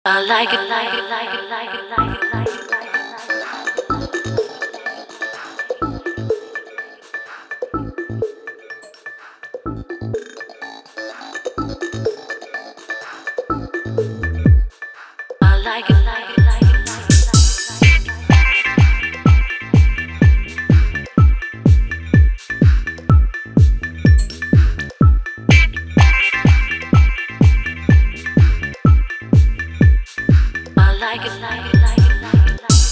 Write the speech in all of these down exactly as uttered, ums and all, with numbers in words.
I like it, like it, like it, like it, like it, like it, like it, I like it, like it, like it, like it, I like it, like it, like it, like it, like it.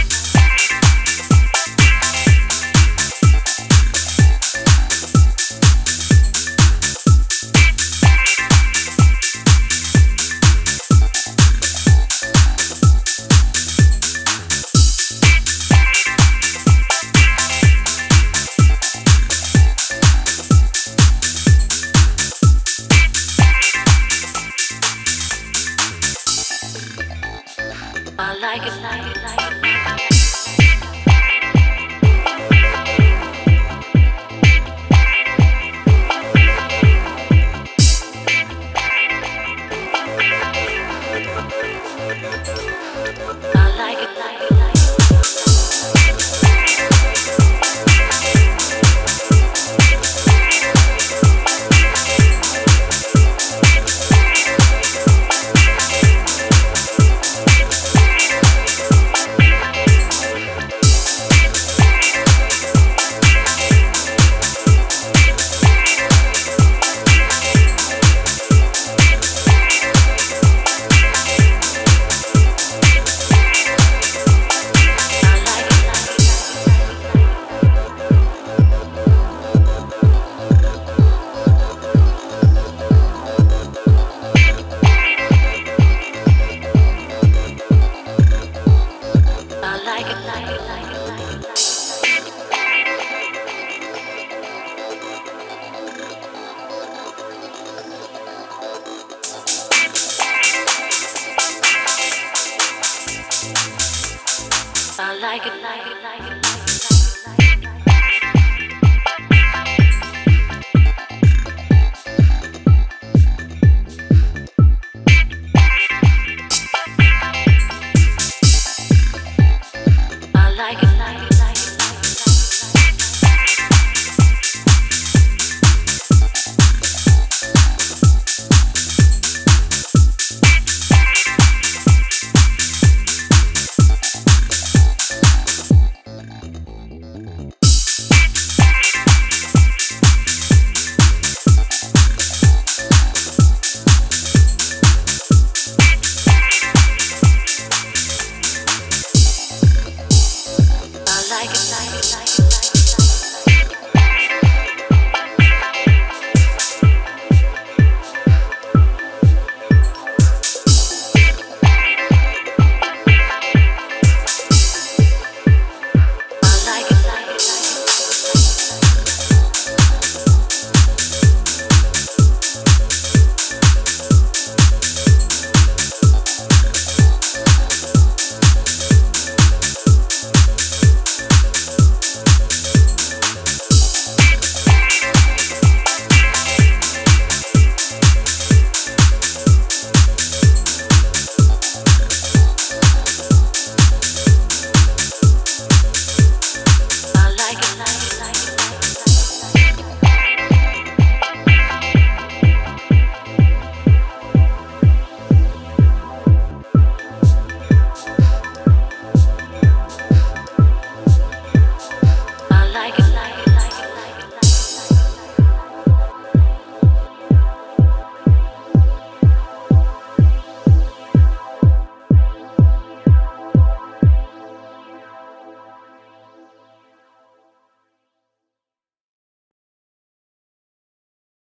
I like it, like it, like it, like it. I like it, like it, like it. I like it, like it, like it, like it, like it. I like it, like it, like it.